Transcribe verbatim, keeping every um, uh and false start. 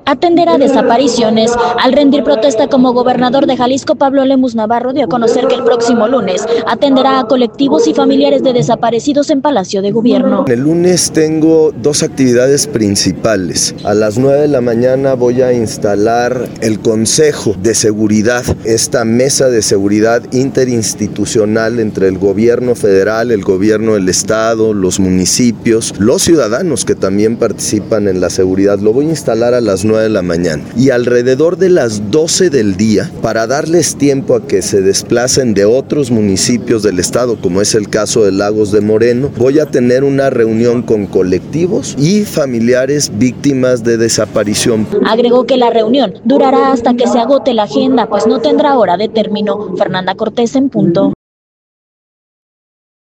atenderá desapariciones. Al rendir protesta como gobernador de Jalisco, Pablo Lemus Navarro dio a conocer que el próximo lunes atenderá a colectivos y familiares de desaparecidos en Palacio de Gobierno. El lunes tengo dos actividades principales. A las nueve de la mañana voy a instalar el Consejo de Seguridad, esta mesa de seguridad interinstitucional entre el gobierno federal, el gobierno del estado, los municipios, los ciudadanos que también participan en la seguridad. Lo voy a instalar a las nueve de la mañana y alrededor de las doce del día, para darles tiempo a que se desplacen de otros municipios del estado, como es el caso de Lagos de Moreno, voy a tener una reunión con colectivos y familiares víctimas de desaparición. Agregó que la reunión durará hasta que se agote la agenda, pues no tendrá hora de término. Fernanda Cortés en punto.